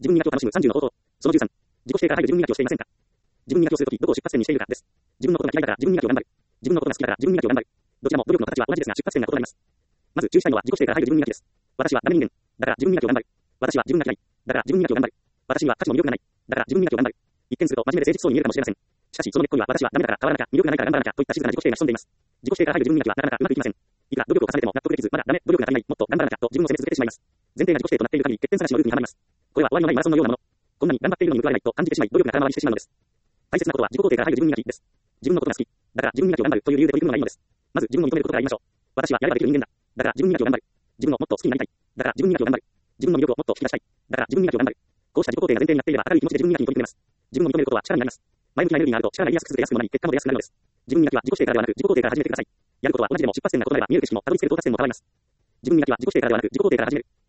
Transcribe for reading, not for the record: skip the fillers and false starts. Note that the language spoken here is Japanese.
自分磨きを楽しむ30の方法。その13。自己否定から入る自分磨きをしていませんか。自分磨きをするとき、どこを出発点にしているかです。自分のことが嫌いだから自分磨きを頑張る。自分のことが好きだから自分磨きを頑張る。どちらも努力の形は同じですが出発点が異なります。まず注意したいのは自己否定から入る自分磨きです。私はダメ人間。だから自分磨きを頑張る。私は自分が嫌い。だから自分磨きを頑張る。私には価値も魅力がない。だから自分磨きを頑張る。一見すると真面目で誠実そうに見えるかもしれません。しかしその根っこには私はダメだから変わらなきゃ、魅力がないから頑張らなきゃといった静かな自己否定が潜んでいます。自己否定から入る自分磨きはなかなかうまくいきません。いくら努力を重ねても納得できず、まだダメ、努力が足りない、もっと頑張らなきゃと自分を責め続けてしまいます。前提が自己否定となっている限り欠点探しのループにはまります。これは終わりのないマラソンのようなもの。こんなに頑張っているのに報われないと感じてしまい、努力が空回りしてしまうのです。大切なことは自己肯定から入る自分磨きです。自分のことが好き。だから自分磨きを頑張るという理由で取り組むのがいいのです。まず自分を認めることから言いましょう。私はやればできる人間だ。だから自分磨きを頑張る。自分をもっと好きになりたい。だから自分磨きを頑張る。自分の魅力をもっと引き出したい。だから自分磨きを頑張る。こうした自己肯定が前提になっていれば明るい気持ちで自分磨きに取り組めます。自分を認めることは力になります。前向きなエネルギーがあると力が入りやすく続けやすくもなり結果も出やすくなるのです。自分磨きは自己否定からではなく自己肯定から始めてください。やることは同じでも出発点が異なれば見える景色もたどり着ける到達点も変わります。自分磨きは自己否定からではなく自己肯定から始める。